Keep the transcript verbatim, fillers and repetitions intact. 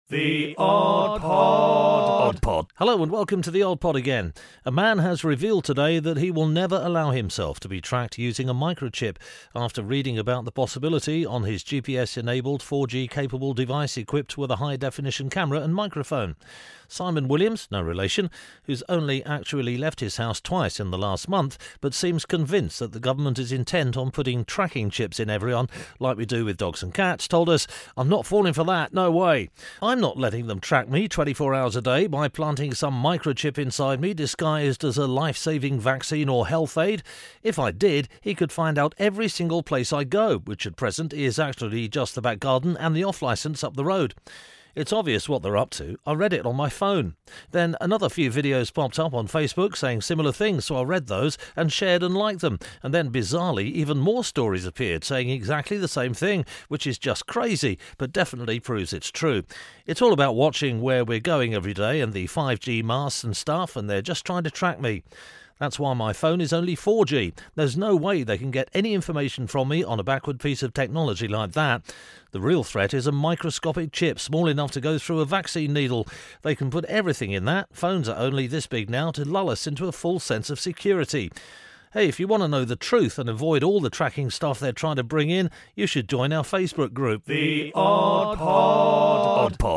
The Odd Pod. Odd Pod. Hello and welcome to the Odd Pod again. A man has revealed today that he will never allow himself to be tracked using a microchip after reading about the possibility on his G P S-enabled four G capable device equipped with a high-definition camera and microphone. Simon Williams, no relation, who's only actually left his house twice in the last month, but seems convinced that the government is intent on putting tracking chips in everyone, like we do with dogs and cats, told us, "I'm not falling for that, no way. I'm not letting them track me twenty-four hours a day by planting some microchip inside me disguised as a life-saving vaccine or health aid. If I did, he could find out every single place I go, which at present is actually just the back garden and the off-licence up the road." It's obvious what they're up to. I read it on my phone. Then another few videos popped up on Facebook saying similar things, so I read those and shared and liked them. And then, bizarrely, even more stories appeared saying exactly the same thing, which is just crazy, but definitely proves it's true. It's all about watching where we're going every day and the five G masts and stuff, and they're just trying to track me. That's why my phone is only four G. There's no way they can get any information from me on a backward piece of technology like that. The real threat is a microscopic chip small enough to go through a vaccine needle. They can put everything in that. Phones are only this big now to lull us into a full sense of security. Hey, if you want to know the truth and avoid all the tracking stuff they're trying to bring in, you should join our Facebook group. The Odd Pod. Odd Pod.